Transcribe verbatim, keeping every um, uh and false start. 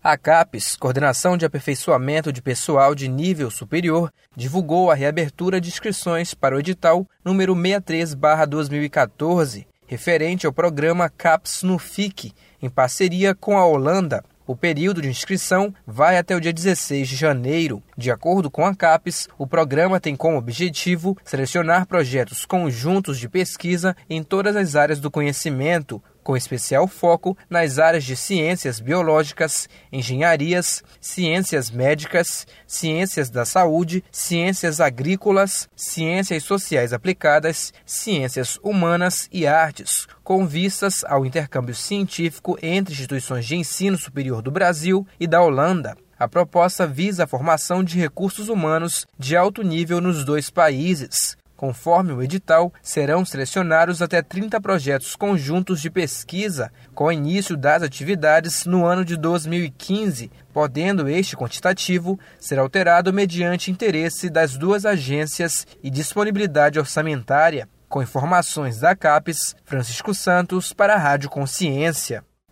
A CAPES, Coordenação de Aperfeiçoamento de Pessoal de Nível Superior, divulgou a reabertura de inscrições para o edital número sessenta e três barra dois mil e quatorze, referente ao programa CAPES no F I C, em parceria com a Holanda. O período de inscrição vai até o dia dezesseis de janeiro. De acordo com a CAPES, o programa tem como objetivo selecionar projetos conjuntos de pesquisa em todas as áreas do conhecimento, com especial foco nas áreas de ciências biológicas, engenharias, ciências médicas, ciências da saúde, ciências agrícolas, ciências sociais aplicadas, ciências humanas e artes, com vistas ao intercâmbio científico entre instituições de ensino superior do Brasil e da Holanda. A proposta visa a formação de recursos humanos de alto nível nos dois países. Conforme o edital, serão selecionados até trinta projetos conjuntos de pesquisa, com início das atividades no ano de dois mil e quinze, podendo este quantitativo ser alterado mediante interesse das duas agências e disponibilidade orçamentária. Com informações da CAPES, Francisco Santos para a Rádio Consciência.